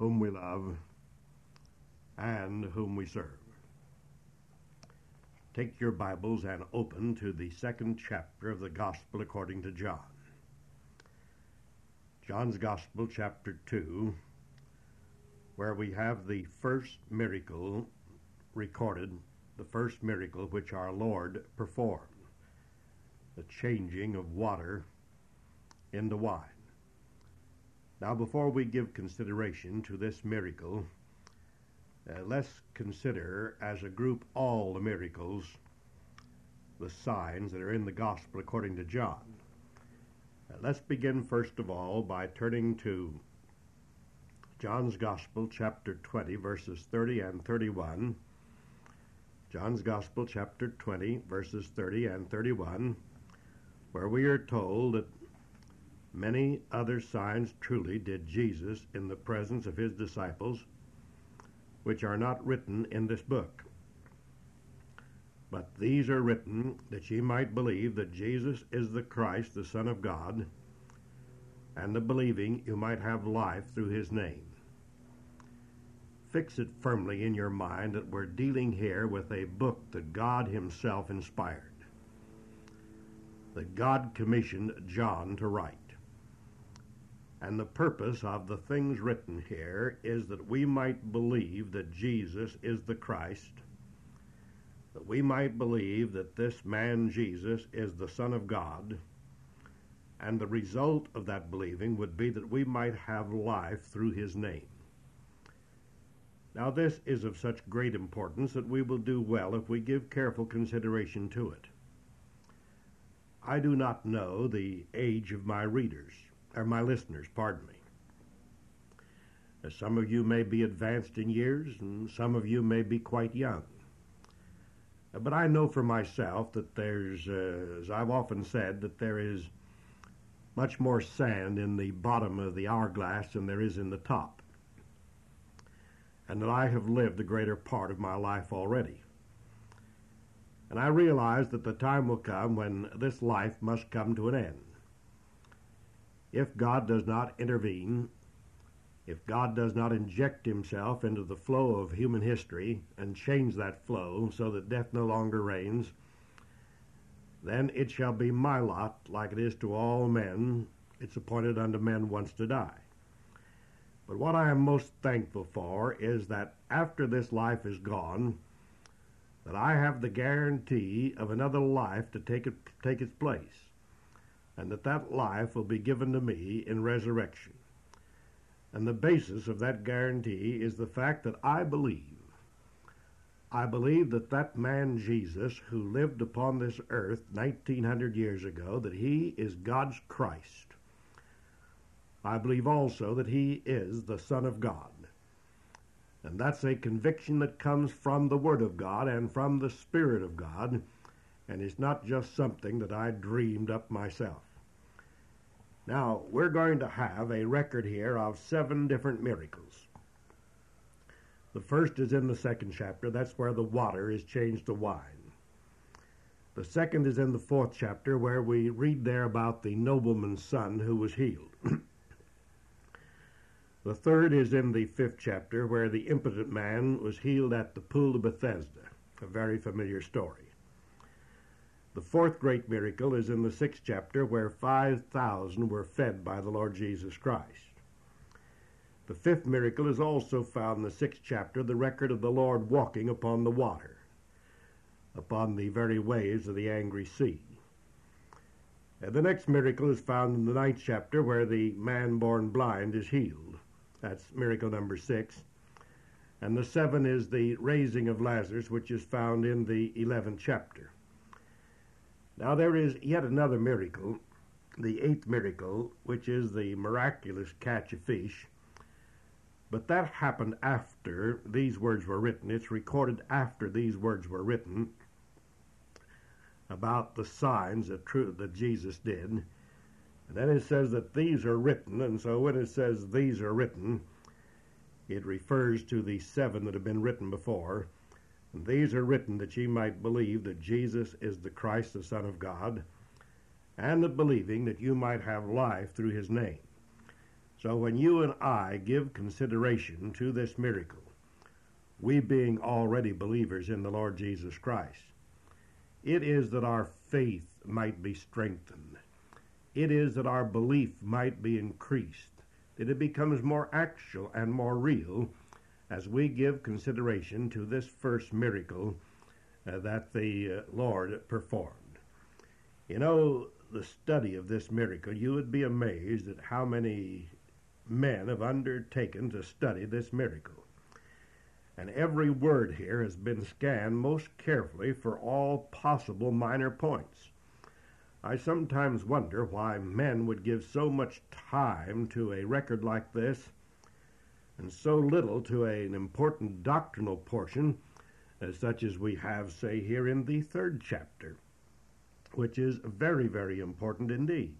whom we love, and whom we serve. Take your Bibles and open to the second chapter of the Gospel according to John. John's Gospel, chapter 2, where we have the first miracle recorded, the first miracle which our Lord performed, the changing of water into wine. Now, before we give consideration to this miracle, let's consider as a group all the miracles, the signs that are in the Gospel according to John. Let's begin first of all by turning to John's Gospel, chapter 20, verses 30 and 31. John's Gospel, chapter 20, verses 30 and 31, where we are told that many other signs truly did Jesus in the presence of his disciples, which are not written in this book. But these are written that ye might believe that Jesus is the Christ, the Son of God, and the believing you might have life through his name. Fix it firmly in your mind that we're dealing here with a book that God himself inspired, that God commissioned John to write. And the purpose of the things written here is that we might believe that Jesus is the Christ, that we might believe that this man Jesus is the Son of God, and the result of that believing would be that we might have life through his name. Now, this is of such great importance that we will do well if we give careful consideration to it. I do not know the age of my readers, or my listeners, pardon me. Some of you may be advanced in years, and some of you may be quite young. But I know for myself that there's, as I've often said, that there is much more sand in the bottom of the hourglass than there is in the top, and that I have lived the greater part of my life already. And I realize that the time will come when this life must come to an end. If God does not intervene, if God does not inject himself into the flow of human history and change that flow so that death no longer reigns, then it shall be my lot, like it is to all men. It's appointed unto men once to die. But what I am most thankful for is that after this life is gone, that I have the guarantee of another life to take its place, and that life will be given to me in resurrection. And the basis of that guarantee is the fact that I believe that that man Jesus, who lived upon this earth 1900 years ago, that he is God's Christ. I believe also that he is the Son of God. And that's a conviction that comes from the Word of God and from the Spirit of God, and it's not just something that I dreamed up myself. Now, we're going to have a record here of 7 different miracles. The first is in the second chapter. That's where the water is changed to wine. The second is in the 4th chapter, where we read there about the nobleman's son who was healed. The third is in the 5th chapter, where the impotent man was healed at the pool of Bethesda, a very familiar story. The 4th great miracle is in the 6th chapter, where 5,000 were fed by the Lord Jesus Christ. The 5th miracle is also found in the 6th chapter, the record of the Lord walking upon the water, upon the very waves of the angry sea. And the next miracle is found in the 9th chapter, where the man born blind is healed. That's miracle number 6. And the 7 is the raising of Lazarus, which is found in the 11th chapter. Now there is yet another miracle, the 8th miracle, which is the miraculous catch of fish. But that happened after these words were written. It's recorded after these words were written about the signs that Jesus did. And then it says that these are written, and so when it says these are written, it refers to the 7 that have been written before. And these are written that ye might believe that Jesus is the Christ, the Son of God, and that believing that you might have life through his name. So when you and I give consideration to this miracle, we being already believers in the Lord Jesus Christ, it is that our faith might be strengthened. It is that our belief might be increased, that it becomes more actual and more real as we give consideration to this first miracle that the Lord performed. You know, the study of this miracle, you would be amazed at how many men have undertaken to study this miracle. And every word here has been scanned most carefully for all possible minor points. I sometimes wonder why men would give so much time to a record like this and so little to an important doctrinal portion, such as we have, say, here in the 3rd chapter, which is very, very important indeed.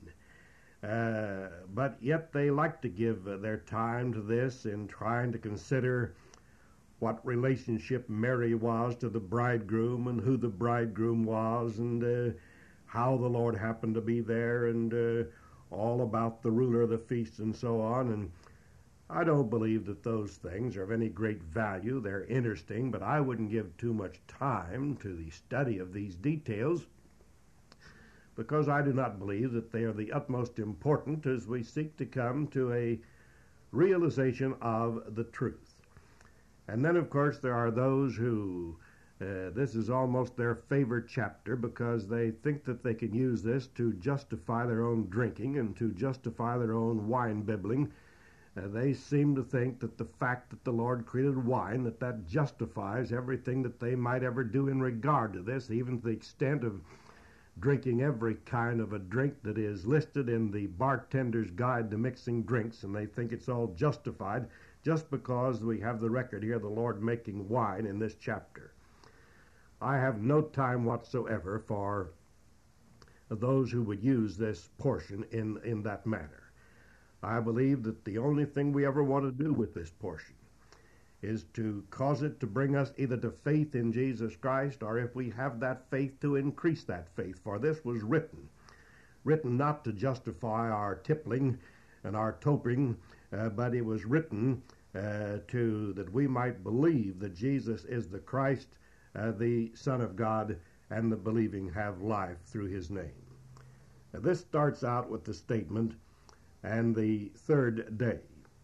But yet they like to give their time to this in trying to consider what relationship Mary was to the bridegroom and who the bridegroom was and how the Lord happened to be there and all about the ruler of the feast and so on. And I don't believe that those things are of any great value. They're interesting, but I wouldn't give too much time to the study of these details because I do not believe that they are the utmost important as we seek to come to a realization of the truth. And then, of course, there are those who, this is almost their favorite chapter because they think that they can use this to justify their own drinking and to justify their own wine bibbling. They seem to think that the fact that the Lord created wine, that justifies everything that they might ever do in regard to this, even to the extent of drinking every kind of a drink that is listed in the Bartender's Guide to Mixing Drinks, and they think it's all justified just because we have the record here of the Lord making wine in this chapter. I have no time whatsoever for those who would use this portion in that manner. I believe that the only thing we ever want to do with this portion is to cause it to bring us either to faith in Jesus Christ, or if we have that faith, to increase that faith. For this was written not to justify our tippling and our toping, but it was written that we might believe that Jesus is the Christ, the Son of God, and the believing have life through his name. Now, this starts out with the statement, and the 3rd day.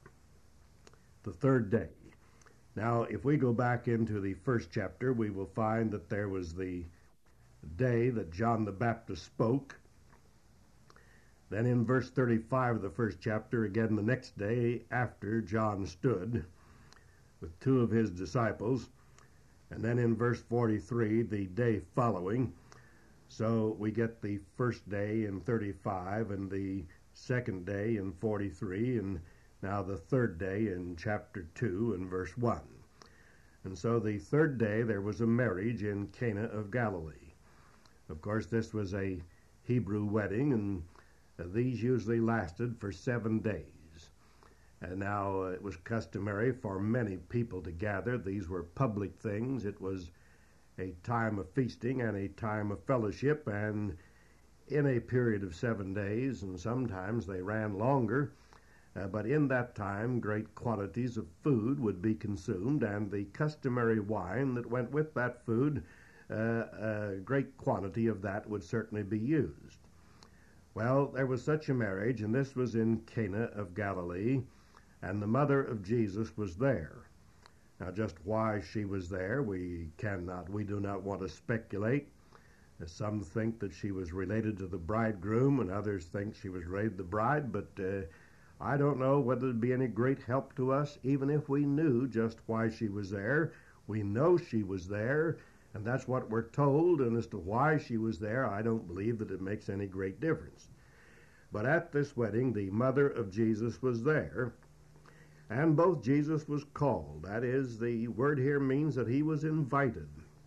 The 3rd day. Now, if we go back into the 1st chapter, we will find that there was the day that John the Baptist spoke. Then in verse 35 of the 1st chapter, again the next day after John stood with 2 of his disciples. And then in verse 43, the day following. So we get the 1st day in 35 and the 2nd day in 43, and now the 3rd day in chapter 2 and verse 1. And so the 3rd day there was a marriage in Cana of Galilee. Of course, this was a Hebrew wedding, and these usually lasted for 7 days. And now it was customary for many people to gather. These were public things. It was a time of feasting and a time of fellowship, and in a period of 7 days, and sometimes they ran longer, but in that time great quantities of food would be consumed, and the customary wine that went with that food, a great quantity of that would certainly be used. Well, there was such a marriage, and this was in Cana of Galilee, and the mother of Jesus was there. Now, just why she was there, we do not want to speculate. Some think that she was related to the bridegroom, and others think she was related to the bride, but I don't know whether it'd be any great help to us, even if we knew just why she was there. We know she was there, and that's what we're told, and as to why she was there, I don't believe that it makes any great difference. But at this wedding, the mother of Jesus was there, and both Jesus was called. That is, the word here means that he was invited.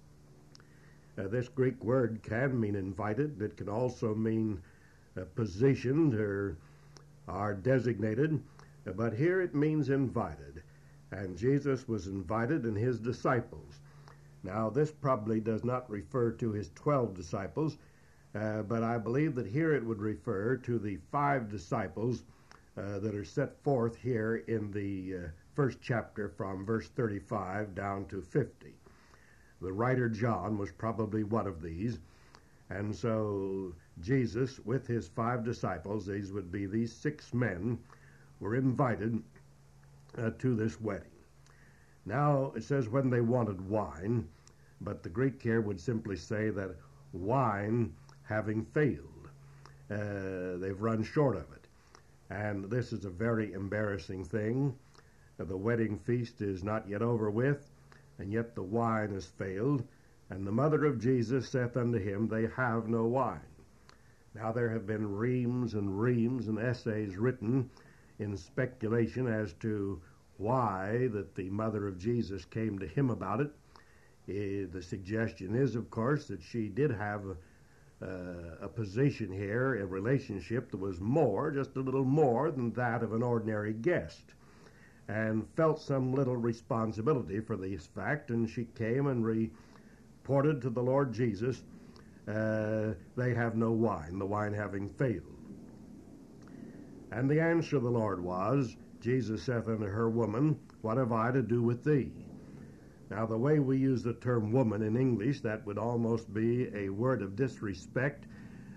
This Greek word can mean invited. It can also mean positioned or designated. But here it means invited. And Jesus was invited and his disciples. Now, this probably does not refer to his 12 disciples, but I believe that here it would refer to the 5 disciples that are set forth here in the first chapter from verse 35 down to 50. The writer John was probably one of these, and so Jesus, with his 5 disciples, these would be these 6 men, were invited to this wedding. Now, it says when they wanted wine, but the Greek here would simply say that wine having failed. They've run short of it. And this is a very embarrassing thing. The wedding feast is not yet over with, and yet the wine has failed. And the mother of Jesus saith unto him, They have no wine. Now there have been reams and essays written in speculation as to why that the mother of Jesus came to him about it. The suggestion is, of course, that she did have a position here, a relationship that was more, just a little more than that of an ordinary guest, and felt some little responsibility for this fact, and she came and reported to the Lord Jesus, they have no wine, the wine having failed. And the answer of the Lord was, Jesus saith unto her, Woman, what have I to do with thee? Now, the way we use the term woman in English, that would almost be a word of disrespect,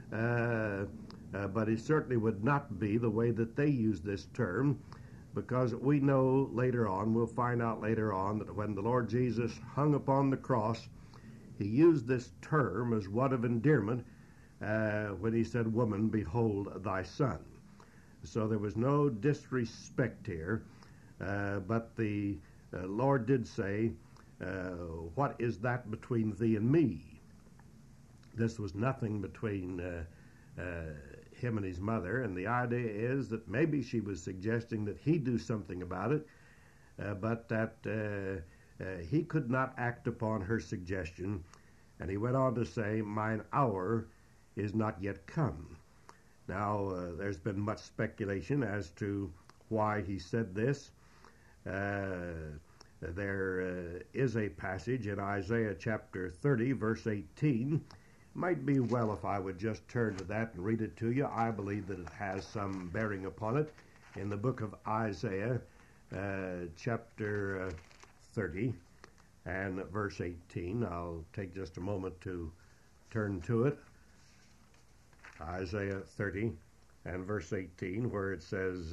but it certainly would not be the way that they use this term, because we know later on, we'll find out later on, that when the Lord Jesus hung upon the cross, he used this term as one of endearment when he said, Woman, behold thy son. So there was no disrespect here, but the Lord did say, what is that between thee and me? This was nothing between him and his mother, and the idea is that maybe she was suggesting that he do something about it, but that he could not act upon her suggestion, and he went on to say, Mine hour is not yet come. Now, there's been much speculation as to why he said this. There is a passage in Isaiah chapter 30, verse 18. Might be well if I would just turn to that and read it to you. I believe that it has some bearing upon it. In the book of Isaiah, chapter 30 and verse 18. I'll take just a moment to turn to it. Isaiah 30 and verse 18, where it says,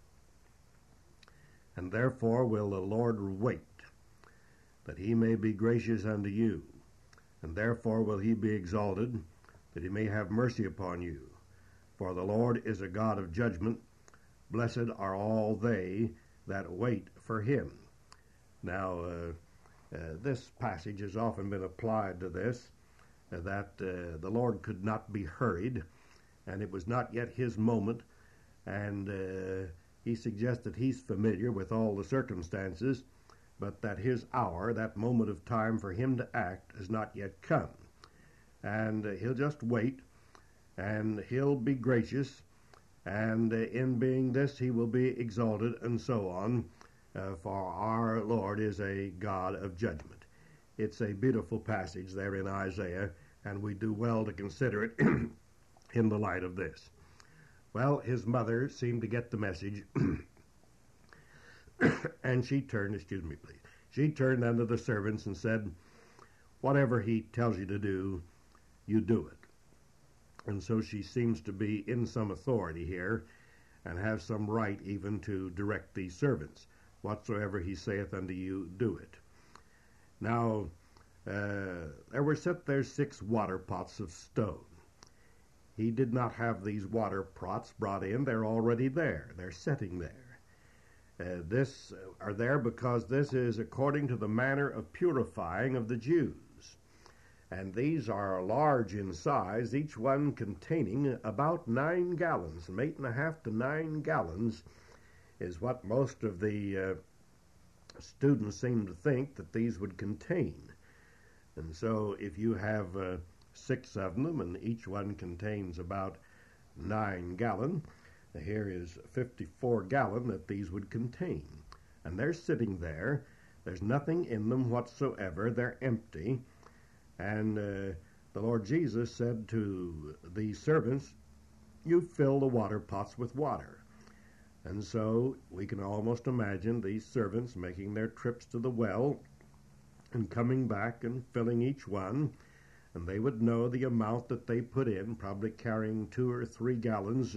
And therefore will the Lord wait, that he may be gracious unto you, and therefore will he be exalted, that he may have mercy upon you. For the Lord is a God of judgment. Blessed are all they that wait for him. Now, this passage has often been applied to this, that the Lord could not be hurried, and it was not yet his moment, and he suggests that he's familiar with all the circumstances, but that his hour, that moment of time for him to act, has not yet come. And he'll just wait, and he'll be gracious, and in being this he will be exalted, and so on, for our Lord is a God of judgment. It's a beautiful passage there in Isaiah, and we do well to consider it in the light of this. Well, his mother seemed to get the message, and she turned unto the servants and said, Whatever he tells you to do, you do it. And so she seems to be in some authority here, and have some right even to direct these servants. Whatsoever he saith unto you, do it. Now, there were set there 6 water pots of stone. He did not have these water pots brought in. They're already there. They're sitting there. This are there because this is according to the manner of purifying of the Jews. And these are large in size, each one containing about 9 gallons. From 8.5 to 9 gallons is what most of the students seem to think that these would contain. And so if you have 6 of them, and each one contains about 9 gallon, here is 54 gallon that these would contain. And they're sitting there. There's nothing in them whatsoever. They're empty. And the Lord Jesus said to these servants, You fill the water pots with water. And so we can almost imagine these servants making their trips to the well and coming back and filling each one, and they would know the amount that they put in, probably carrying 2 or 3 gallons,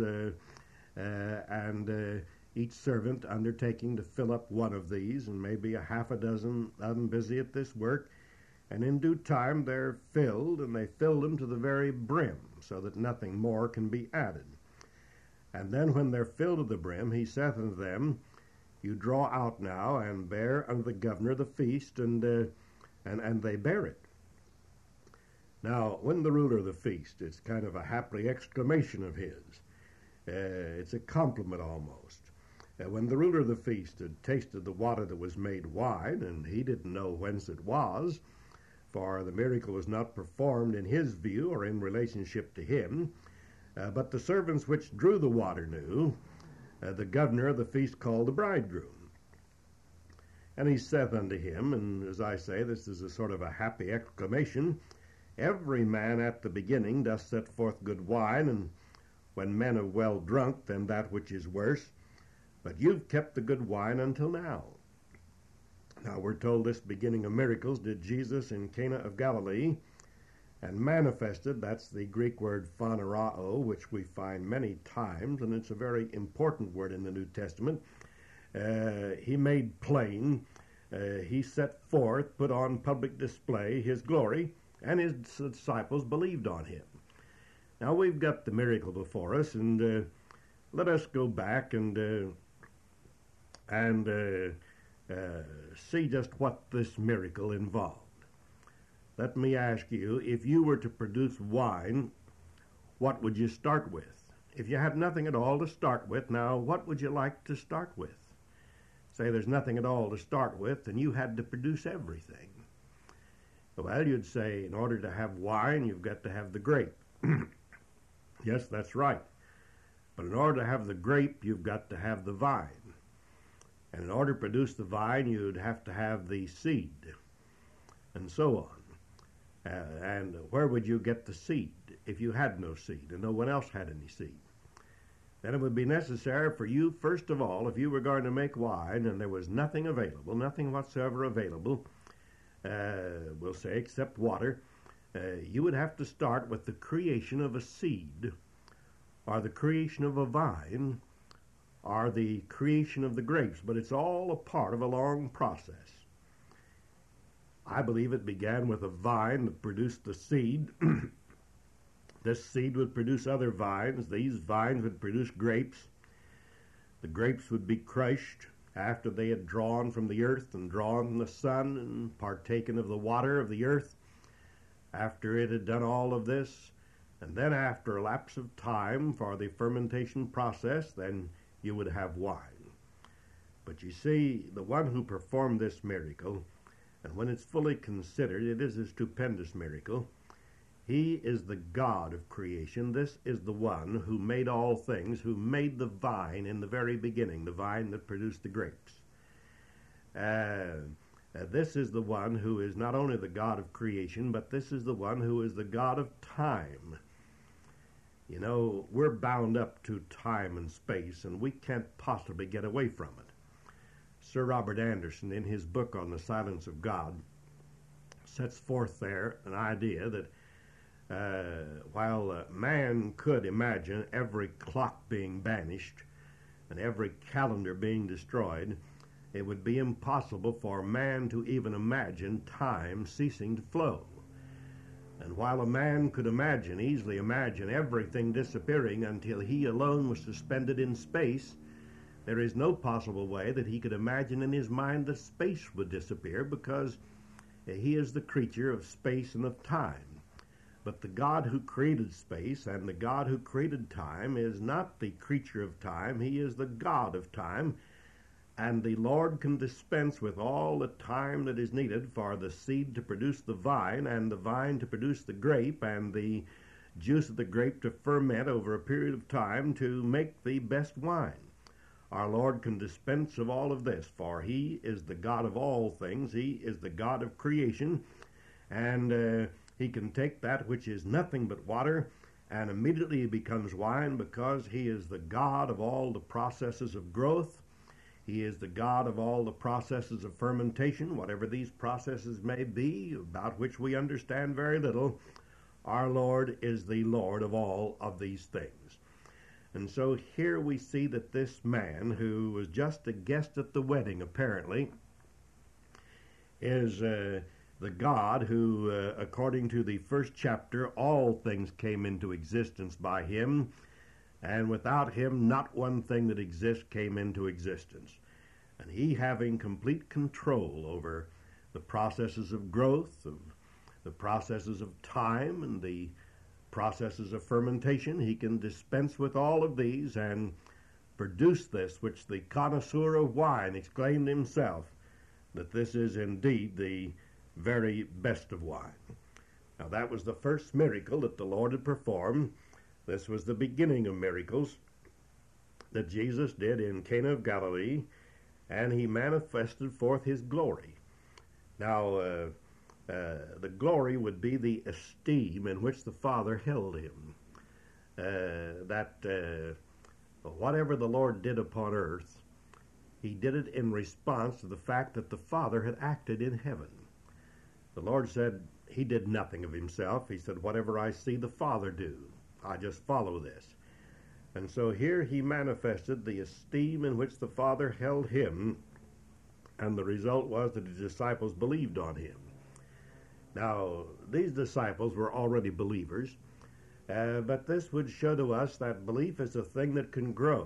and each servant undertaking to fill up one of these, and maybe a half a dozen of them busy at this work. And in due time they're filled, and they fill them to the very brim, so that nothing more can be added. And then when they're filled to the brim, he saith unto them, You draw out now, and bear unto the governor the feast, and they bear it. Now, when the ruler of the feast, it's kind of a happy exclamation of his. It's a compliment almost. When the ruler of the feast had tasted the water that was made wine, and he didn't know whence it was, for the miracle was not performed in his view or in relationship to him, but the servants which drew the water knew, the governor of the feast called the bridegroom. And he saith unto him, and as I say, this is a sort of a happy exclamation, Every man at the beginning doth set forth good wine, and when men have well drunk, then that which is worse. But you've kept the good wine until now. Now we're told this beginning of miracles did Jesus in Cana of Galilee, and manifested, that's the Greek word phanerao, which we find many times, and it's a very important word in the New Testament. He made plain, he set forth, put on public display his glory, and his disciples believed on him. Now we've got the miracle before us, and let us go back and see just what this miracle involved. Let me ask you, if you were to produce wine, what would you start with? If you had nothing at all to start with, now what would you like to start with? Say there's nothing at all to start with, and you had to produce everything. Well, you'd say, in order to have wine, you've got to have the grape. Yes, that's right. But in order to have the grape, you've got to have the vine. And in order to produce the vine, you'd have to have the seed, and so on. And where would you get the seed if you had no seed and no one else had any seed? Then it would be necessary for you, first of all, if you were going to make wine and there was nothing available, nothing whatsoever available, we'll say, except water, you would have to start with the creation of a seed, or the creation of a vine, or the creation of the grapes. But it's all a part of a long process. I believe it began with a vine that produced the seed. This seed would produce other vines. These vines would produce grapes. The grapes would be crushed after they had drawn from the earth and drawn from the sun and partaken of the water of the earth. After it had done all of this, and then after a lapse of time for the fermentation process, then you would have wine. But you see, the one who performed this miracle, and when it's fully considered, it is a stupendous miracle. He is the God of creation. This is the one who made all things, who made the vine in the very beginning, the vine that produced the grapes. This is the one who is not only the God of creation, but this is the one who is the God of time. You know, we're bound up to time and space, and we can't possibly get away from it. Sir Robert Anderson, in his book on the silence of God, sets forth there an idea that while man could imagine every clock being banished and every calendar being destroyed, it would be impossible for man to even imagine time ceasing to flow. And while a man could easily imagine everything disappearing until he alone was suspended in space, there is no possible way that he could imagine in his mind that space would disappear, because he is the creature of space and of time. But the God who created space and the God who created time is not the creature of time. He is the God of time. And the Lord can dispense with all the time that is needed for the seed to produce the vine, and the vine to produce the grape, and the juice of the grape to ferment over a period of time to make the best wine. Our Lord can dispense of all of this, for He is the God of all things. He is the God of creation, and He can take that which is nothing but water and immediately he becomes wine because he is the God of all the processes of growth. He is the God of all the processes of fermentation, whatever these processes may be, about which we understand very little. Our Lord is the Lord of all of these things. And so here we see that this man, who was just a guest at the wedding, apparently, is the God who, according to the first chapter, all things came into existence by him, and without him not one thing that exists came into existence. And he, having complete control over the processes of growth, of the processes of time, and the processes of fermentation, he can dispense with all of these and produce this, which the connoisseur of wine exclaimed himself, that this is indeed the very best of wine. Now that was the first miracle that the Lord had performed. This was the beginning of miracles that Jesus did in Cana of Galilee, and he manifested forth his glory. Now, the glory would be the esteem in which the Father held him. Whatever the Lord did upon earth, he did it in response to the fact that the Father had acted in heaven. The Lord said he did nothing of himself. He said, whatever I see the Father do, I just follow this. And so here he manifested the esteem in which the Father held him, and the result was that his disciples believed on him. Now, these disciples were already believers, but this would show to us that belief is a thing that can grow.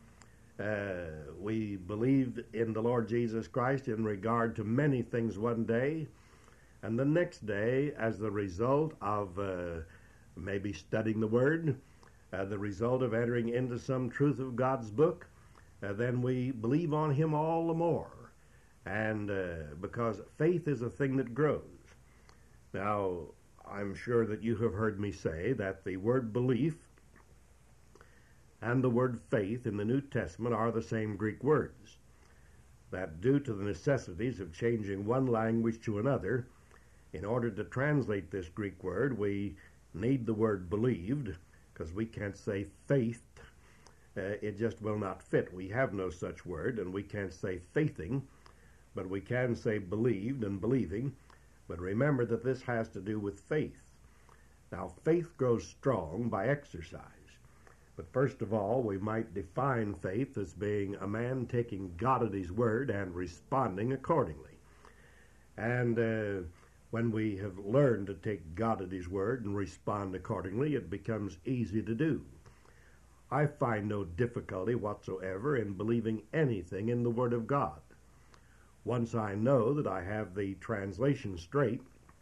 We believed in the Lord Jesus Christ in regard to many things one day, and the next day, as the result of maybe studying the Word, the result of entering into some truth of God's book, then we believe on him all the more. And because faith is a thing that grows. Now, I'm sure that you have heard me say that the word belief and the word faith in the New Testament are the same Greek words. That due to the necessities of changing one language to another, in order to translate this Greek word, we need the word believed, because we can't say faith. It just will not fit. We have no such word, and we can't say faithing, but we can say believed and believing. But remember that this has to do with faith. Now, faith grows strong by exercise. But first of all, we might define faith as being a man taking God at his word and responding accordingly. And when we have learned to take God at his word and respond accordingly, it becomes easy to do. I find no difficulty whatsoever in believing anything in the Word of God. Once I know that I have the translation straight,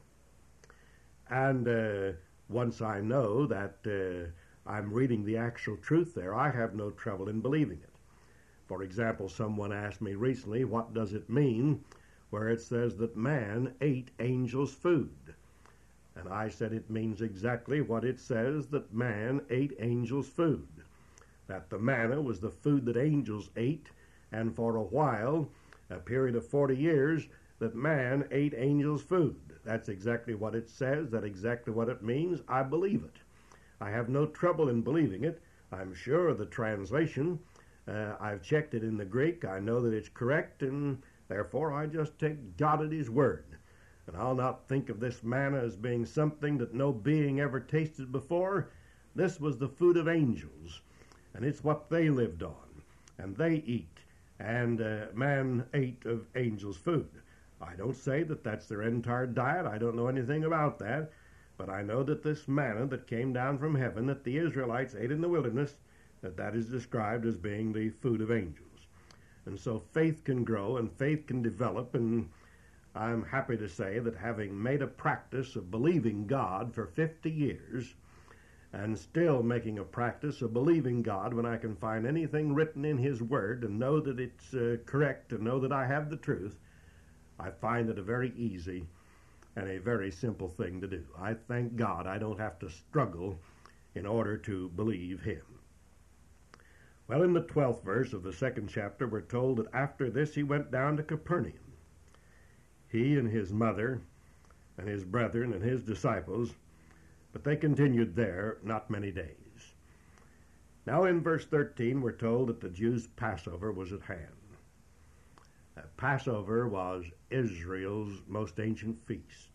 and once I know that I'm reading the actual truth there, I have no trouble in believing it. For example, someone asked me recently, what does it mean where it says that man ate angels' food? And I said it means exactly what it says, that man ate angels' food. That the manna was the food that angels ate, and for a while, a period of 40 years, that man ate angels' food. That's exactly what it says. That's exactly what it means. I believe it. I have no trouble in believing it. I'm sure of the translation. I've checked it in the Greek. I know that it's correct, and therefore I just take God at his word. And I'll not think of this manna as being something that no being ever tasted before. This was the food of angels, and it's what they lived on, and they eat. And man ate of angels' food. I don't say that that's their entire diet. I don't know anything about that. But I know that this manna that came down from heaven that the Israelites ate in the wilderness, that is described as being the food of angels. And so faith can grow and faith can develop, and I'm happy to say that having made a practice of believing God for 50 years, and still making a practice of believing God when I can find anything written in his word and know that it's correct and know that I have the truth, I find it a very easy and a very simple thing to do. I thank God I don't have to struggle in order to believe him. Well, in the 12th verse of the 2nd chapter, we're told that after this he went down to Capernaum. He and his mother and his brethren and his disciples, But they continued there not many days. Now in verse 13 we're told that the Jews' Passover was at hand. Passover was Israel's most ancient feast.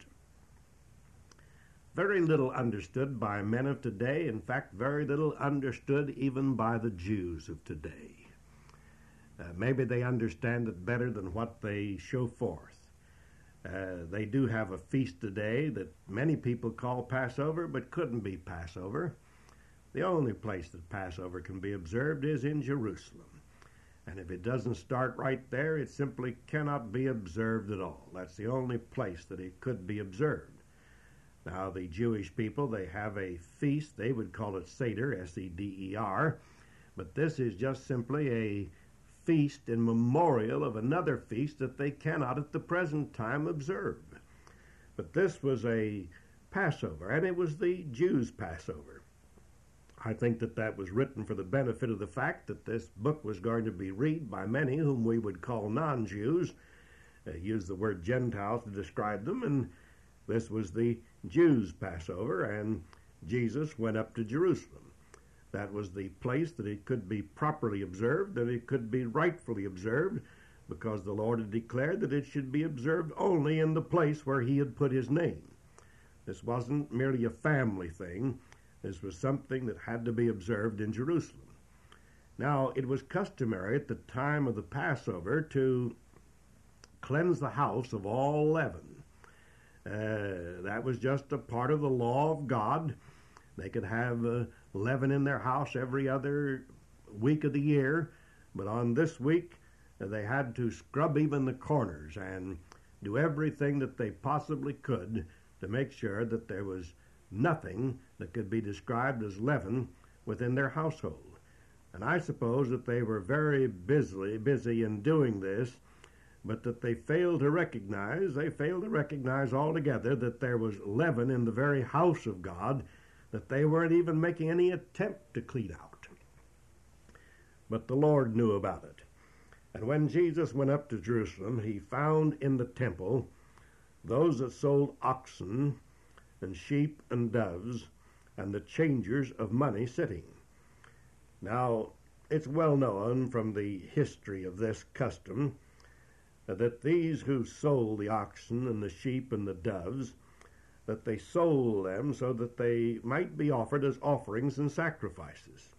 Very little understood by men of today. In fact, very little understood even by the Jews of today. Maybe they understand it better than what they show forth. They do have a feast today that many people call Passover, but couldn't be Passover. The only place that Passover can be observed is in Jerusalem. And if it doesn't start right there, it simply cannot be observed at all. That's the only place that it could be observed. Now, the Jewish people, they have a feast. They would call it Seder, S-E-D-E-R. But this is just simply a feast in memorial of another feast that they cannot at the present time observe. But this was a Passover, and it was the Jews' Passover. I think that that was written for the benefit of the fact that this book was going to be read by many whom we would call non-Jews, use the word Gentiles to describe them, and this was the Jews' Passover, and Jesus went up to Jerusalem. That was the place that it could be properly observed, that it could be rightfully observed, because the Lord had declared that it should be observed only in the place where he had put his name. This wasn't merely a family thing. This was something that had to be observed in Jerusalem. Now, it was customary at the time of the Passover to cleanse the house of all leaven. That was just a part of the law of God. They could have leaven in their house every other week of the year, but on this week they had to scrub even the corners and do everything that they possibly could to make sure that there was nothing that could be described as leaven within their household. And I suppose that they were very busy in doing this, but that they failed to recognize altogether that there was leaven in the very house of God, that they weren't even making any attempt to clean out. But the Lord knew about it. And when Jesus went up to Jerusalem, he found in the temple those that sold oxen and sheep and doves and the changers of money sitting. Now, it's well known from the history of this custom that these who sold the oxen and the sheep and the doves, that they sold them so that they might be offered as offerings and sacrifices.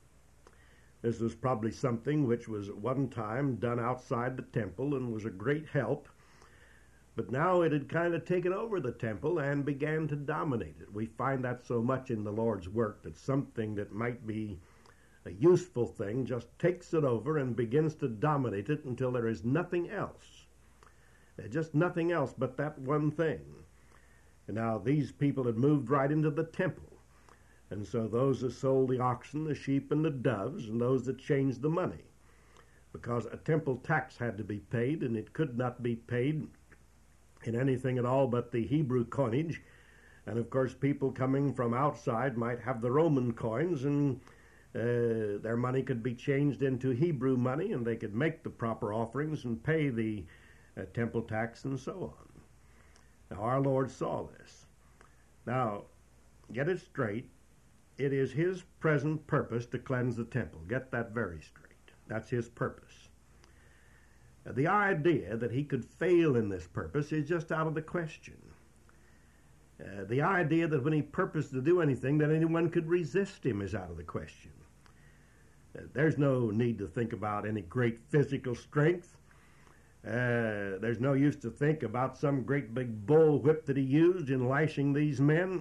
This was probably something which was at one time done outside the temple and was a great help, but now it had kind of taken over the temple and began to dominate it. We find that so much in the Lord's work that something that might be a useful thing just takes it over and begins to dominate it until there is nothing else. Just nothing else but that one thing. And now these people had moved right into the temple. And so those that sold the oxen, the sheep, and the doves, and those that changed the money, because a temple tax had to be paid, and it could not be paid in anything at all but the Hebrew coinage. And of course, people coming from outside might have the Roman coins, and their money could be changed into Hebrew money, and they could make the proper offerings and pay the temple tax and so on. Now, our Lord saw this. Now, get it straight. It is his present purpose to cleanse the temple. Get that very straight. That's his purpose. The idea that he could fail in this purpose is just out of the question. The idea that when he purposed to do anything that anyone could resist him is out of the question. There's no need to think about any great physical strength. There's no use to think about some great big bullwhip that he used in lashing these men.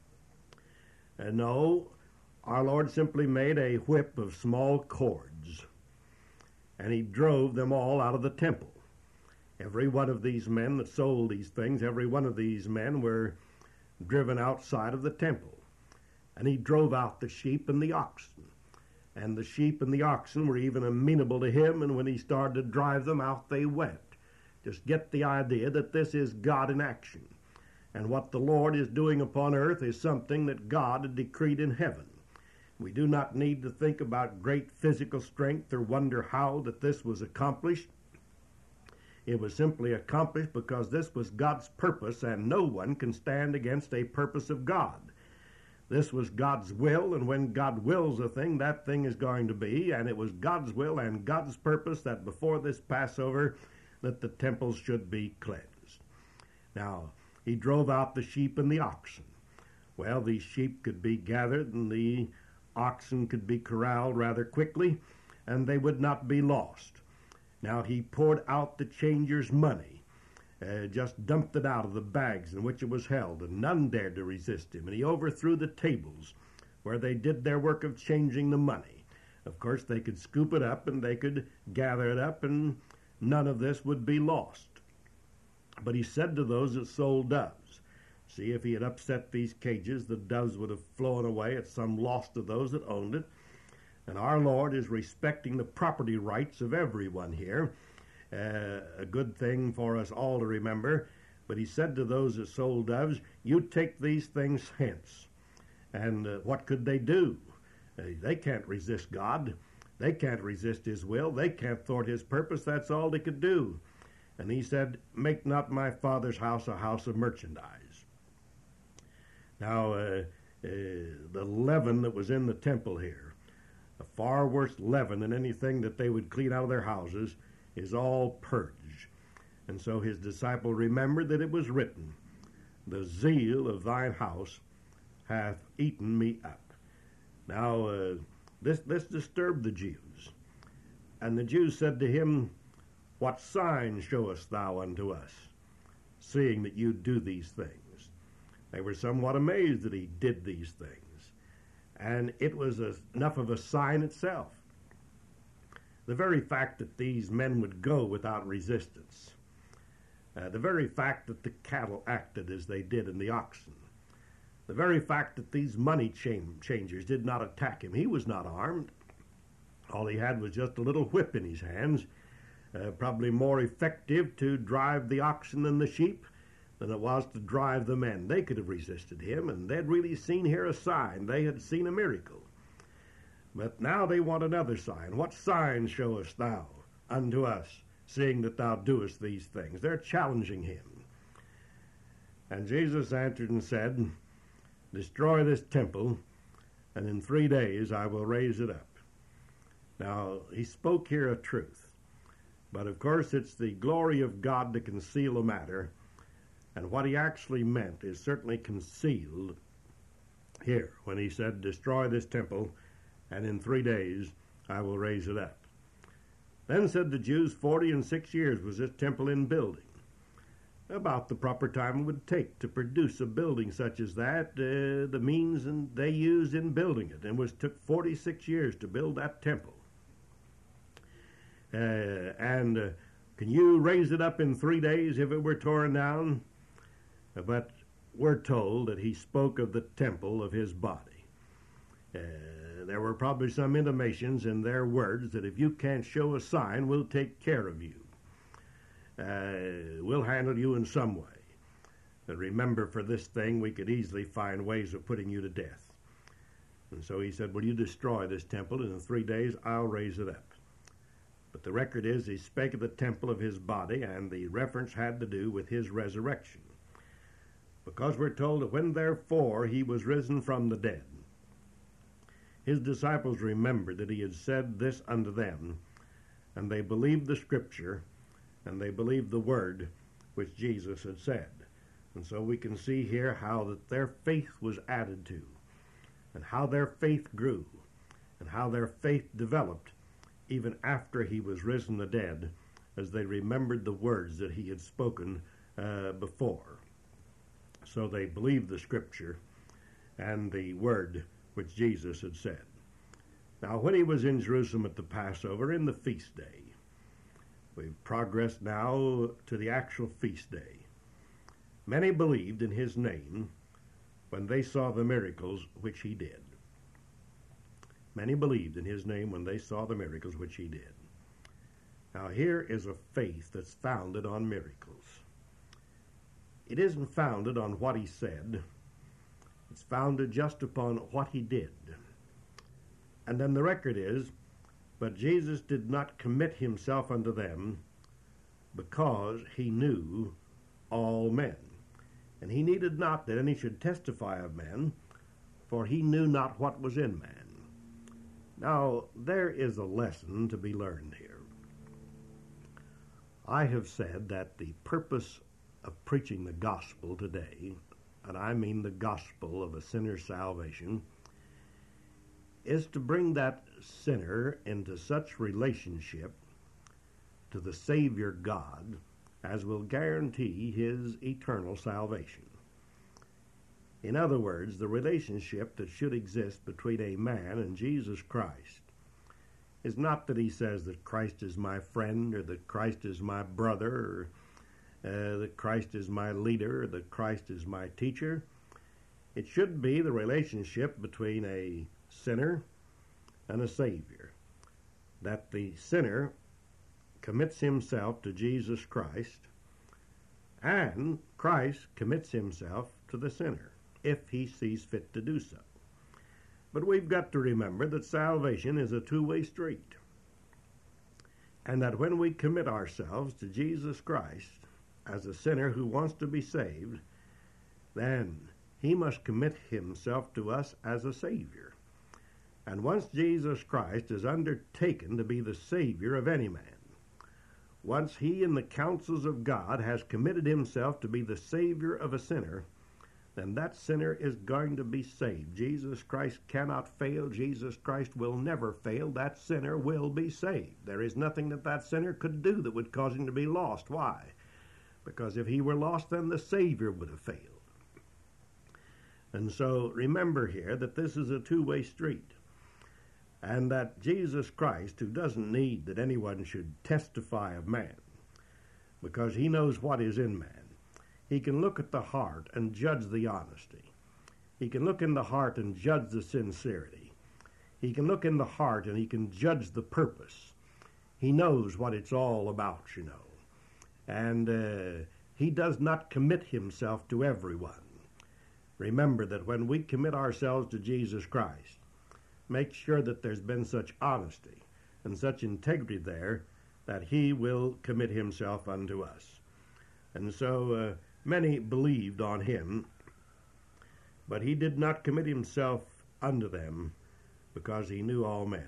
No, our Lord simply made a whip of small cords, and he drove them all out of the temple. Every one of these men that sold these things, every one of these men were driven outside of the temple. And he drove out the sheep and the oxen. And the sheep and the oxen were even amenable to him, and when he started to drive them out, they went. Just get the idea that this is God in action. And what the Lord is doing upon earth is something that God had decreed in heaven. We do not need to think about great physical strength or wonder how that this was accomplished. It was simply accomplished because this was God's purpose, and no one can stand against a purpose of God. This was God's will, and when God wills a thing, that thing is going to be. And it was God's will and God's purpose that before this Passover, that the temples should be cleansed. Now, he drove out the sheep and the oxen. Well, these sheep could be gathered and the oxen could be corralled rather quickly, and they would not be lost. Now, he poured out the changers' money. Just dumped it out of the bags in which it was held, and none dared to resist him. And he overthrew the tables where they did their work of changing the money. Of course, they could scoop it up and they could gather it up, and none of this would be lost. But he said to those that sold doves, see, if he had upset these cages, the doves would have flown away at some loss to those that owned it. And our Lord is respecting the property rights of everyone here. A good thing for us all to remember. But he said to those that sold doves, you take these things hence. And what could they do? They can't resist God. They can't resist his will. They can't thwart his purpose. That's all they could do. And he said, make not my Father's house a house of merchandise. Now, the leaven that was in the temple here, a far worse leaven than anything that they would clean out of their houses, is all purged. And so his disciple remembered that it was written, the zeal of thine house hath eaten me up. Now, this disturbed the Jews. And the Jews said to him, what sign showest thou unto us, seeing that you do these things? They were somewhat amazed that he did these things. And it was enough of a sign itself. The very fact that these men would go without resistance, the very fact that the cattle acted as they did in the oxen, the very fact that these money changers did not attack him. He was not armed. All he had was just a little whip in his hands, probably more effective to drive the oxen than the sheep than it was to drive the men. They could have resisted him, and they'd really seen here a sign. They had seen a miracle. But now they want another sign. What sign showest thou unto us, seeing that thou doest these things? They're challenging him. And Jesus answered and said, destroy this temple, and in 3 days I will raise it up. Now, he spoke here a truth. But of course, it's the glory of God to conceal a matter. And what he actually meant is certainly concealed here when he said, destroy this temple, and in 3 days I will raise it up. Then said the Jews, 46 years was this temple in building. About the proper time it would take to produce a building such as that, the means they used in building it. And it took 46 years to build that temple. And can you raise it up in 3 days if it were torn down? But we're told that he spoke of the temple of his body. There were probably some intimations in their words that if you can't show a sign, we'll take care of you. We'll handle you in some way. But remember, for this thing, we could easily find ways of putting you to death. And so he said, will you destroy this temple, and in 3 days I'll raise it up. But the record is he spake of the temple of his body, and the reference had to do with his resurrection. Because we're told that when therefore he was risen from the dead, his disciples remembered that he had said this unto them, and they believed the scripture, and they believed the word which Jesus had said. And so we can see here how that their faith was added to, and how their faith grew, and how their faith developed even after he was risen the dead, as they remembered the words that he had spoken before. So they believed the scripture and the word which Jesus had said. Now, when he was in Jerusalem at the Passover, in the feast day, we've progressed now to the actual feast day. Many believed in his name when they saw the miracles which he did. Many believed in his name when they saw the miracles which he did. Now, here is a faith that's founded on miracles. It isn't founded on what he said. It's founded just upon what he did. And then the record is, but Jesus did not commit himself unto them because he knew all men. And he needed not that any should testify of men, for he knew not what was in man. Now, there is a lesson to be learned here. I have said that the purpose of preaching the gospel today, and I mean the gospel of a sinner's salvation, is to bring that sinner into such relationship to the Savior God as will guarantee his eternal salvation. In other words, the relationship that should exist between a man and Jesus Christ is not that he says that Christ is my friend, or that Christ is my brother, or that Christ is my leader, or that Christ is my teacher. It should be the relationship between a sinner and a Savior, that the sinner commits himself to Jesus Christ, and Christ commits himself to the sinner, if he sees fit to do so. But we've got to remember that salvation is a two-way street, and that when we commit ourselves to Jesus Christ as a sinner who wants to be saved, then he must commit himself to us as a Savior. And once Jesus Christ is undertaken to be the Savior of any man, once he in the counsels of God has committed himself to be the Savior of a sinner, then that sinner is going to be saved. Jesus Christ cannot fail. Jesus Christ will never fail. That sinner will be saved. There is nothing that that sinner could do that would cause him to be lost. Why? Because if he were lost, then the Savior would have failed. And so remember here that this is a two-way street, and that Jesus Christ, who doesn't need that anyone should testify of man, because he knows what is in man, he can look at the heart and judge the honesty. He can look in the heart and judge the sincerity. He can look in the heart and he can judge the purpose. He knows what it's all about, you know. And he does not commit himself to everyone. Remember that when we commit ourselves to Jesus Christ, make sure that there's been such honesty and such integrity there that he will commit himself unto us. And so many believed on him, but he did not commit himself unto them because he knew all men.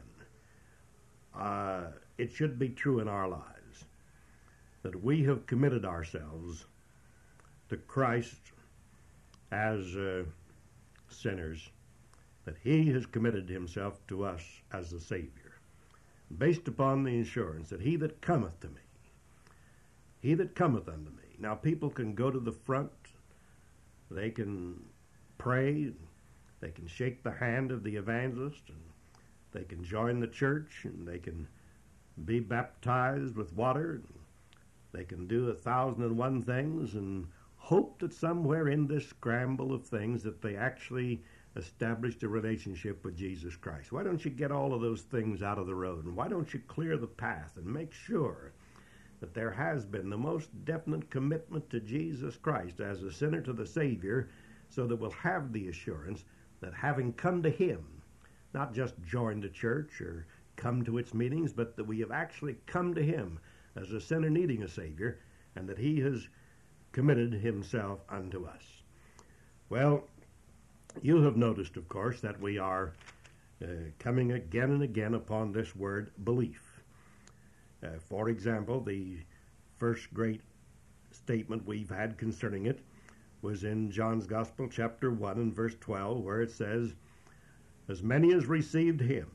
It should be true in our lives that we have committed ourselves to Christ as sinners, that he has committed himself to us as the Savior, based upon the assurance that he that cometh to me, he that cometh unto me. Now, people can go to the front, they can pray, they can shake the hand of the evangelist, and they can join the church, and they can be baptized with water, and they can do 1,001 things, and hope that somewhere in this scramble of things that they actually established a relationship with Jesus Christ. Why don't you get all of those things out of the road, and why don't you clear the path and make sure that there has been the most definite commitment to Jesus Christ as a sinner to the Savior, so that we'll have the assurance that having come to him, not just joined the church or come to its meetings, but that we have actually come to him as a sinner needing a Savior, and that he has committed himself unto us. Well, you have noticed, of course, that we are coming again and again upon this word belief. For example, the first great statement we've had concerning it was in John's Gospel, chapter 1 and verse 12, where it says, "As many as received him,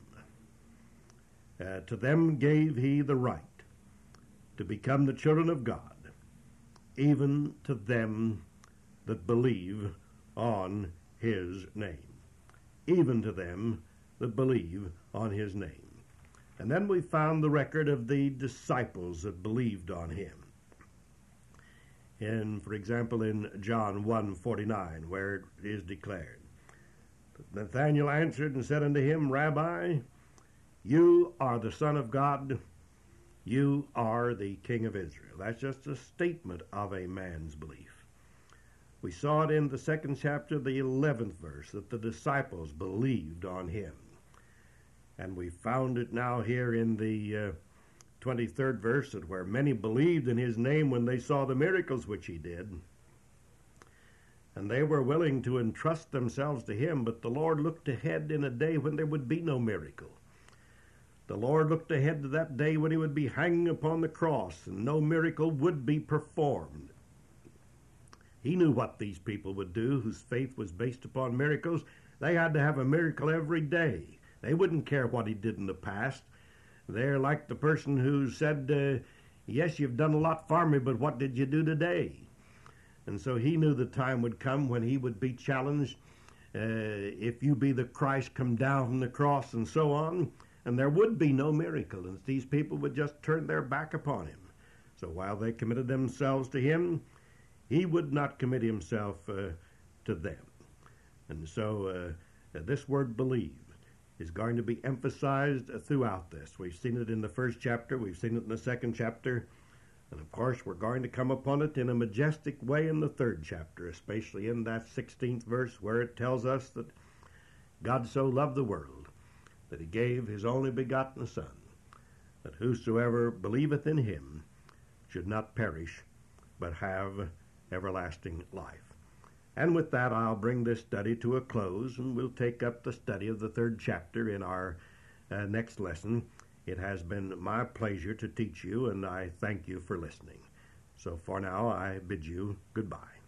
to them gave he the right to become the children of God, even to them that believe on his name." Even to them that believe on his name. And then we found the record of the disciples that believed on him. For example, in John 1:49, where it is declared, "Nathanael answered and said unto him, Rabbi, you are the Son of God, you are the King of Israel." That's just a statement of a man's belief. We saw it in the second chapter, the 11th verse, that the disciples believed on him. And we found it now here in the 23rd verse, that where many believed in his name when they saw the miracles which he did. and they were willing to entrust themselves to him, but the Lord looked ahead in a day when there would be no miracle. The Lord looked ahead to that day when he would be hanging upon the cross and no miracle would be performed. He knew what these people would do whose faith was based upon miracles. They had to have a miracle every day. They wouldn't care what he did in the past. They're like the person who said, yes, you've done a lot for me, but what did you do today? And so he knew the time would come when he would be challenged, if you be the Christ, come down from the cross, and so on. And there would be no miracle, and these people would just turn their back upon him. So while they committed themselves to him, he would not commit himself to them. And so this word believe is going to be emphasized throughout this. We've seen it in the first chapter. We've seen it in the second chapter. And of course, we're going to come upon it in a majestic way in the third chapter, especially in that 16th verse where it tells us that God so loved the world that he gave his only begotten Son, that whosoever believeth in him should not perish, but have everlasting life. And with that, I'll bring this study to a close, and we'll take up the study of the third chapter in our next lesson. It has been my pleasure to teach you, and I thank you for listening. So for now, I bid you goodbye.